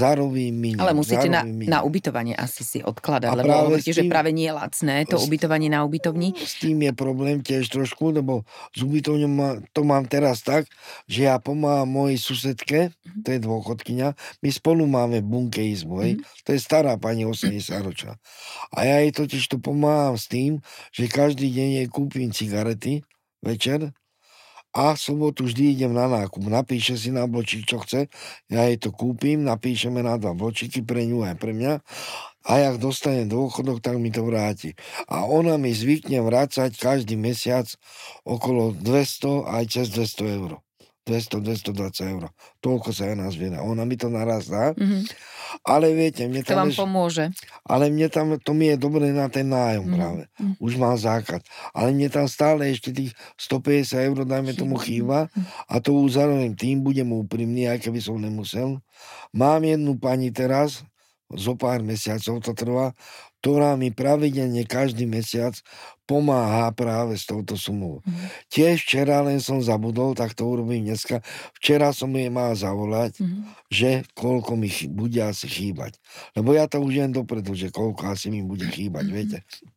Ale musíte na ubytovanie asi si odkladať, lebo hovoríte, že práve nie je lacné to ubytovanie na ubytovni. S tým je problém tiež trošku, lebo s ubytovňou to mám teraz tak, že ja pomáham mojej susedke, to je dôchodkyňa, my spolu máme v bunke izbu, to je stará pani 80-ročná. A ja jej totiž to pomáham s tým, že každý deň jej kúpim cigarety večer, a v sobotu vždy idem na nákup. Napíše si na bločík, čo chce. Ja jej to kúpim, napíšeme na 2 bločíky pre ňu aj pre mňa. A jak dostanem dôchodok, tak mi to vráti. A ona mi zvykne vrácať každý mesiac okolo 200 aj cez 200 eur. 200-220 eur. Toľko sa ja nazbiera. Ona mi to naraz dá. Ale viete, mne tam... To vám pomôže. Ale mne tam, to mi je dobre na ten nájom práve. Už mám základ. Ale mne tam stále ešte tých 150 eur, dajme tomu, chýba. A to už zároveň tým budem úprimný, aj keby som nemusel. Mám jednu pani teraz, zo pár mesiacov to trvá, ktorá mi pravidelne každý mesiac pomáha práve s touto sumou. Tiež včera len som zabudol, tak to urobím dneska. Včera som jej mal zavolať, že koľko mi bude asi chýbať. Lebo ja to už jen dopredu, že koľko asi mi bude chýbať, viete.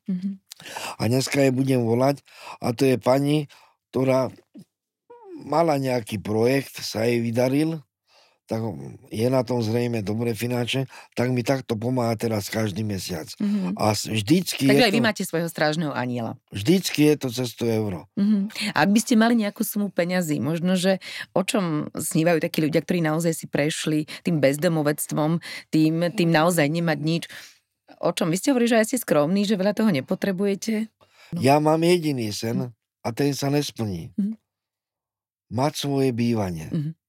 A dneska jej budem volať a to je pani, ktorá mala nejaký projekt, sa jej vydaril, tak je na tom zrejme dobre finančne, tak mi takto pomáha teraz každý mesiac. A vždycky Takže aj vy máte svojho strážneho aniela. Vždycky je to cez 100 eur. A ak by ste mali nejakú sumu peňazí, možno, že o čom snívajú takí ľudia, ktorí naozaj si prešli tým bezdomovectvom, tým naozaj nemať nič. O čom? Vy ste hovorili, že aj ste skromní, že veľa toho nepotrebujete? Ja mám jediný sen a ten sa nesplní. Mať svoje bývanie.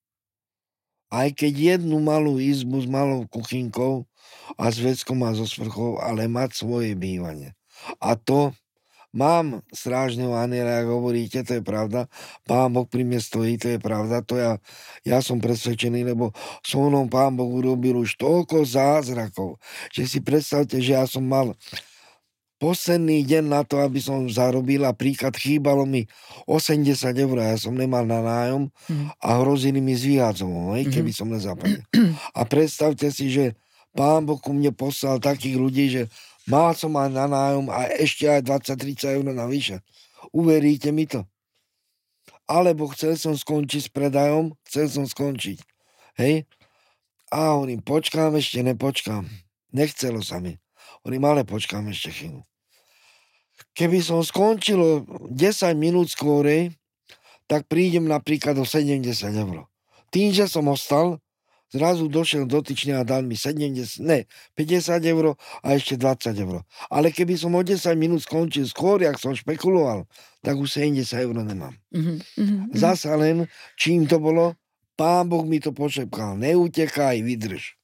Aj keď jednu malú izbu s malou kuchynkou a s veckom a so sprchou, ale mať svoje bývanie. A to mám strážneho aniela, ako hovoríte, to je pravda. Pán Boh pri mne stojí, to je pravda. To ja som presvedčený, lebo so mnou Pán Boh urobil už toľko zázrakov, že si predstavte, že ja som mal posledný deň na to, aby som zarobil a príklad chýbalo mi 80 eur, ja som nemal na nájom a hrozili mi s vyhádzom, keby som nezapadil. A predstavte si, že Pán Boh ku mne poslal takých ľudí, že mal som aj na nájom a ešte aj 20-30 eur navyše. Uveríte mi to? Alebo chcel som skončiť s predajom, chcel som skončiť. Hej? A hovorím, počkám, ešte nepočkám. Nechcelo sa mi. Hovorím, ale počkám ešte chvíľu. Keby som skončil 10 minút skôrej, tak prídem napríklad o 70 eur. Tým, že som ostal, zrazu došiel dotyčný a dal mi 50 eur a ešte 20 eur. Ale keby som o 10 minút skončil skôr, jak som špekuloval, tak už 70 eur nemám. Zasa len, čím to bolo, Pán Boh mi to pošepkal. Neutekaj, vydrž.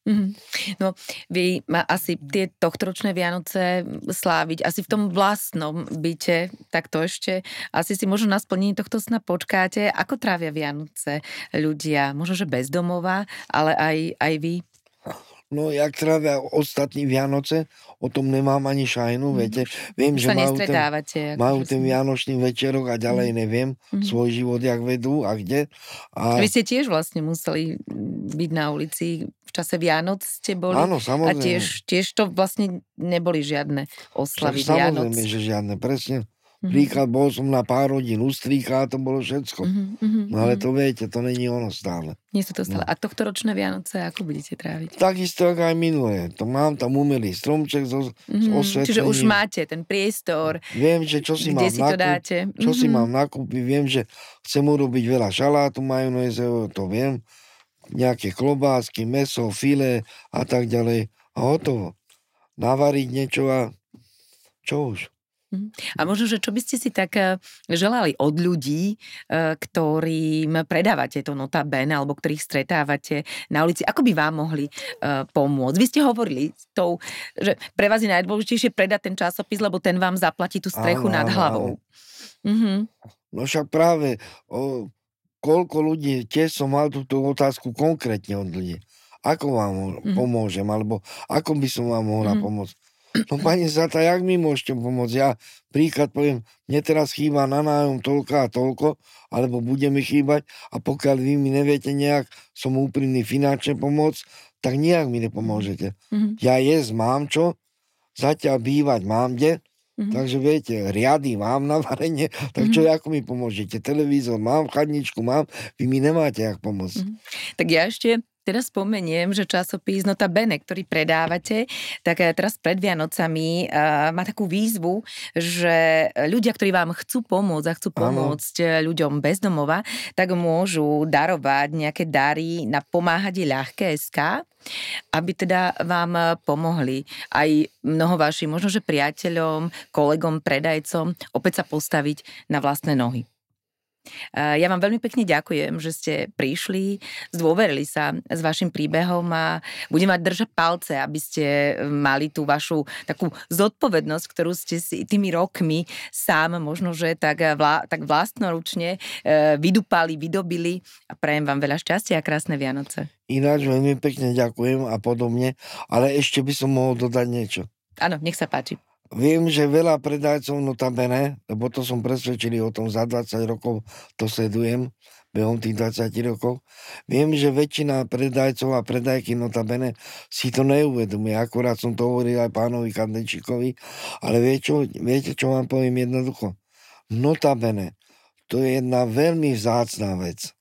Mhm. No, vy asi tie tohtoročné Vianoce sláviť, asi v tom vlastnom byte, tak to ešte, asi si možno na splnení tohto sna počkáte. Ako trávia Vianoce ľudia? Možno, že bezdomová, ale aj vy? No, jak trávia ostatní Vianoce, o tom nemám ani šajnu, viete. Viem, že Sa nestretávate. majú ten vianočný večerok a ďalej neviem svoj život, jak vedú a kde. A Vy ste tiež vlastne museli byť na ulici v čase Vianoc ste boli. áno, A samozrejme. tiež to vlastne neboli žiadne oslavy Však Vianoc. samozrejme, že žiadne, presne. Príklad, bol som na pár hodín u strýka a to bolo všetko. No ale to viete, to není ono stále. Nie sú to stále. A tohtoročné Vianoce, ako budete tráviť? Takisto, ako aj minulé. To mám tam umelý stromček s osvetlením. Čiže už máte ten priestor, Viem, že čo si kde mám si to dáte. čo si mám nakúpiť. Viem, že chcem urobiť veľa šalátu majonézového, to viem. Nejaké klobásky, mäso, filé a tak ďalej. A hotovo. Navariť niečo a čo už. A možno, že čo by ste si tak želali od ľudí, ktorým predávate to notabene, alebo ktorých stretávate na ulici, ako by vám mohli pomôcť? Vy ste hovorili že pre vás je najdôležitejšie predať ten časopis, lebo ten vám zaplatí tú strechu nad hlavou. No však práve koľko ľudí, tiež som mal túto otázku konkrétne od ľudí. Ako vám pomôžem, alebo ako by som vám mohla pomôcť? No pani Zata, jak mi môžete pomôcť? Ja príklad poviem, mne teraz chýba na nájom toľko a toľko, alebo bude mi chýbať a pokiaľ vy mi neviete nejak, som úprimný finančne pomôcť, tak nejak mi nepomôžete. Ja jesť mám čo, zatiaľ bývať mám kde, takže viete, riady mám na varenie, tak čo, ako mi pomôžete? Televízor mám, chladničku mám, vy mi nemáte jak pomôcť. Tak ja ešte teraz spomeniem, že časopis Notabene, ktorý predávate, tak teraz pred Vianocami má takú výzvu, že ľudia, ktorí vám chcú pomôcť a chcú pomôcť ľuďom bez domova, tak môžu darovať nejaké dary na Pomáhať je ľahké.sk, aby teda vám pomohli aj mnoho vašim, možno že priateľom, kolegom, predajcom opäť sa postaviť na vlastné nohy. Ja vám veľmi pekne ďakujem, že ste prišli, zdôverili sa s vašim príbehom a budem mať držať palce, aby ste mali tú vašu takú zodpovednosť, ktorú ste si tými rokmi sám možno, že tak vlastnoručne vydupali, vydobili a prajem vám veľa šťastia a krásne Vianoce. Ináč veľmi pekne ďakujem a podobne, ale ešte by som mohol dodať niečo. Áno, nech sa páči. Viem, že veľa predajcov notabene, lebo to som presvedčený o tom za 20 rokov, to sledujem, behom tých 20 rokov. Viem, že väčšina predajcov a predajky notabene si to neuvedomuje. Akurát som to hovoril aj pánovi Kadlečíkovi, ale viete, čo vám poviem jednoducho? Notabene, to je jedna veľmi vzácna vec.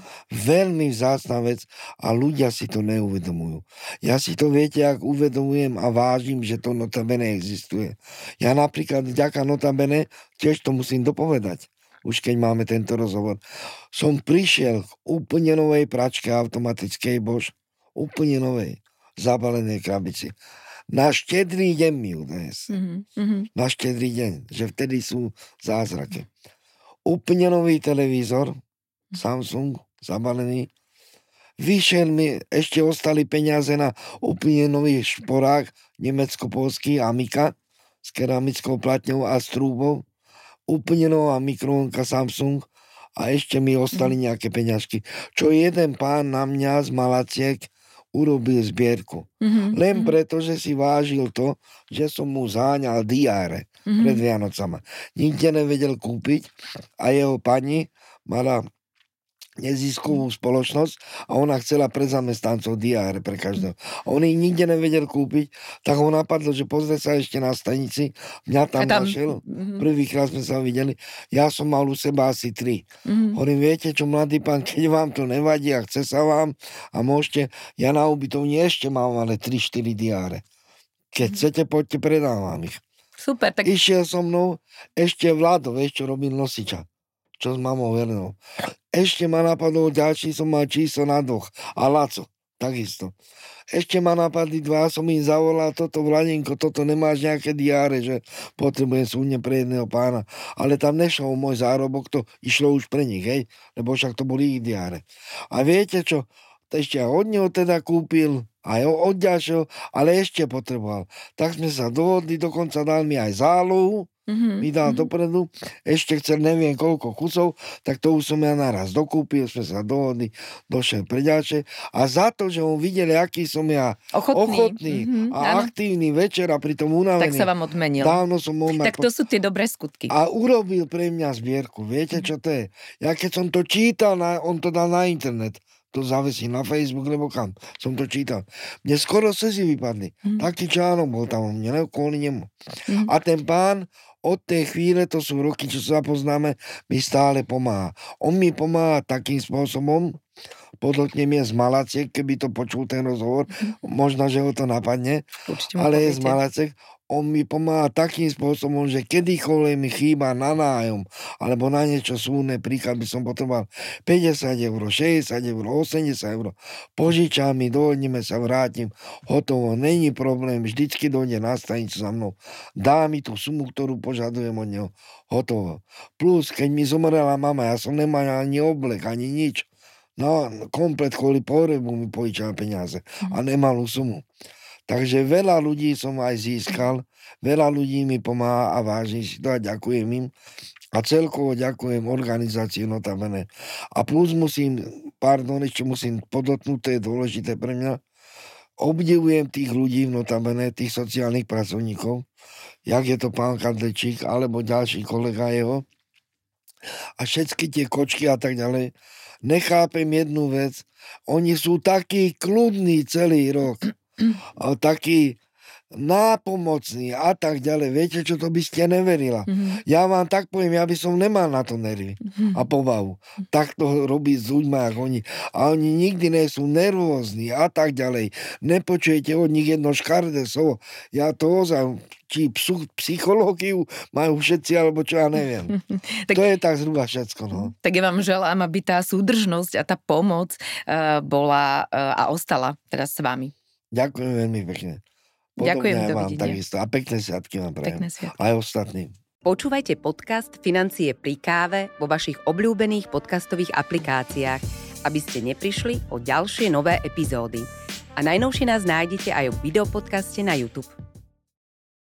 Veľmi vzácna vec a ľudia si to neuvedomujú. Ja si to, viete, ak uvedomujem a vážim, že to notabene existuje. Ja napríklad vďaka notabene, tiež to musím dopovedať, už keď máme tento rozhovor, som prišiel k úplne novej pračke automatickej Bosch, úplne novej, zabalenej krabici. Na štedrý deň mi ju dnes. Na štedrý deň, že vtedy sú zázraky. Úplne nový televízor, Samsung, zabalený. Vyšiel mi, ešte ostali peniaze na úplne nový šporák, nemecko-polský Amica s keramickou platňou a s trúbou. Úplne nová mikrovlnka Samsung a ešte mi ostali nejaké peňažky. Čo jeden pán na mňa z Malaciek urobil zbierku. Len preto, že si vážil to, že som mu záňal diáre pred Vianocama. Nikde nevedel kúpiť a jeho pani mala neziskovú spoločnosť a ona chcela pre zamestnancov diáre pre každého. A on ich nikde nevedel kúpiť, tak ho napadlo, že pozrie sa ešte na stanici, mňa tam našiel, prvýkrát sme sa videli, ja som mal u seba asi 3. Hovorím, viete čo, mladý pán, keď vám to nevadí a chce sa vám a môžete, ja na ubytovni ešte mám ale 3-4 diáre. Keď chcete, poďte, predávam ich. Super, tak... Išiel so mnou ešte Vlado, vieš čo robil nosiča, čo s mamou Vernou. Ešte ma napadlo, ďalší som mal číslo na 2. A Laco, takisto. Ešte ma napadli 2, som im zavolal, toto Vladinko, toto nemáš nejaké diáre, že potrebujem súdne pre jedného pána. Ale tam nešlo o môj zárobok, to išlo už pre nich, hej? Lebo však to boli ich diáre. A viete čo? Ešte od neho teda kúpil A od ďalšieho, ale ešte potreboval. Tak sme sa dohodli, dokonca dal mi aj zálohu, mi dal dopredu, ešte chcel neviem koľko kusov, tak to už som ja naraz dokúpil, sme sa dohodli, došiel preďače a za to, že on videl, aký som ja ochotný a aktívny večer a pritom unavený. Tak sa vám odmenil. Dávno som tak to sú tie dobré skutky. A urobil pre mňa zbierku. Viete, čo to je? Ja keď som to čítal, on to dal na internet. To zavesí na Facebook, lebo kam som to čítal. Mne skoro slzy vypadli. Taký článok bol tam o mne, kvôli nemu. A ten pán od tej chvíle, to sú roky, čo sa poznáme, mi stále pomáha. On mi pomáha takým spôsobom, podotnem je z Malaciek, keby to počul ten rozhovor, možno, že ho to napadne, ale je z Malaciek. On mi pomáha takým spôsobom, že kedykoľvek mi chýba na nájom alebo na niečo súdne, príklad by som potreboval 50 eur, 60 eur, 80 eur, požičá mi, dohodneme sa, vrátim, hotovo, není problém, vždycky dojde na stanicu za mnou, dá mi tú sumu, ktorú požadujem od neho, hotovo. Plus, keď mi zomrela mama, ja som nemal ani oblek, ani nič, no komplet kvôli pohrebu mi požičal peniaze a nemalú sumu. Takže veľa ľudí som aj získal, veľa ľudí mi pomáha a vážim si to a ďakujem im. A celkovo ďakujem organizácii notabene. A plus ešte musím podotknúť, to je dôležité pre mňa, obdivujem tých ľudí notabene, tých sociálnych pracovníkov, jak je to pán Kadlečík, alebo ďalší kolega jeho, a všetky tie kočky a tak ďalej. Nechápem jednu vec, oni sú takí kľudní celý rok, taký nápomocný a tak ďalej. Viete, čo to by ste neverila. Ja vám tak poviem, ja by som nemal na to nervy a povahu. Tak to robí s ľuďmi, ako oni. A oni nikdy nie sú nervózni a tak ďalej. Nepočujete od nich jedno škaredé slovo. Ja to ozaj, či psychológiu majú všetci, alebo čo, ja neviem. Tak, to je tak zhruba všetko. No. Tak ja vám želám, aby tá súdržnosť a tá pomoc bola a ostala teraz s vami. Ďakujem veľmi pekne. Ďakujem, vám takisto. A pekné sviatky vám prajem. Pekné sviatky. Aj ostatným. Počúvajte podcast Financie pri káve vo vašich obľúbených podcastových aplikáciách, aby ste neprišli o ďalšie nové epizódy. A najnovšie nás nájdete aj v videopodcaste na YouTube.